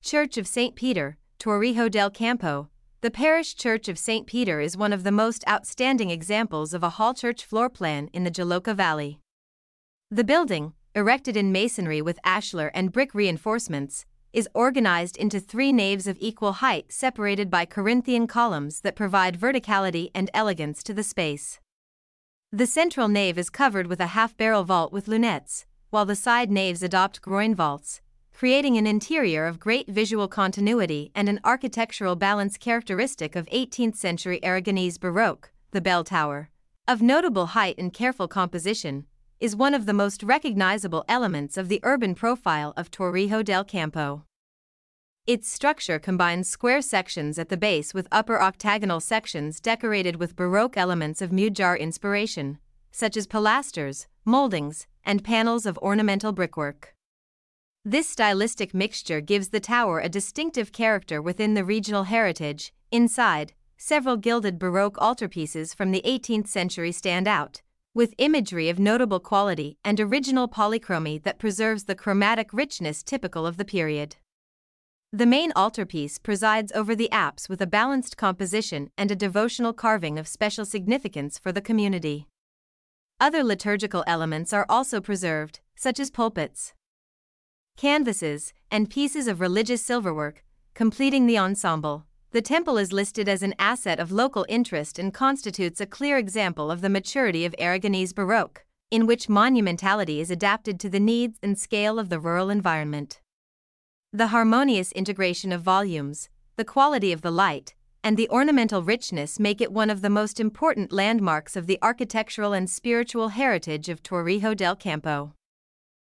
Church of St. Peter, Torrijos del Campo. The parish church of St. Peter is one of the most outstanding examples of a hall church floor plan in the Joloca Valley. The building, erected in masonry with ashlar and brick reinforcements, is organized into 3 naves of equal height separated by Corinthian columns that provide verticality and elegance to the space. The central nave is covered with a half-barrel vault with lunettes, while the side naves adopt groin vaults, creating an interior of great visual continuity and an architectural balance characteristic of 18th-century Aragonese Baroque. The bell tower, of notable height and careful composition, is one of the most recognizable elements of the urban profile of Torrijos del Campo. Its structure combines square sections at the base with upper octagonal sections decorated with Baroque elements of Mudejar inspiration, such as pilasters, moldings, and panels of ornamental brickwork. This stylistic mixture gives the tower a distinctive character within the regional heritage. Inside, several gilded Baroque altarpieces from the 18th century stand out, with imagery of notable quality and original polychromy that preserves the chromatic richness typical of the period. The main altarpiece presides over the apse with a balanced composition and a devotional carving of special significance for the community. Other liturgical elements are also preserved, such as pulpits, canvases, and pieces of religious silverwork, completing the ensemble. The temple is listed as an asset of local interest and constitutes a clear example of the maturity of Aragonese Baroque, in which monumentality is adapted to the needs and scale of the rural environment. The harmonious integration of volumes, the quality of the light, and the ornamental richness make it one of the most important landmarks of the architectural and spiritual heritage of Torrijos del Campo.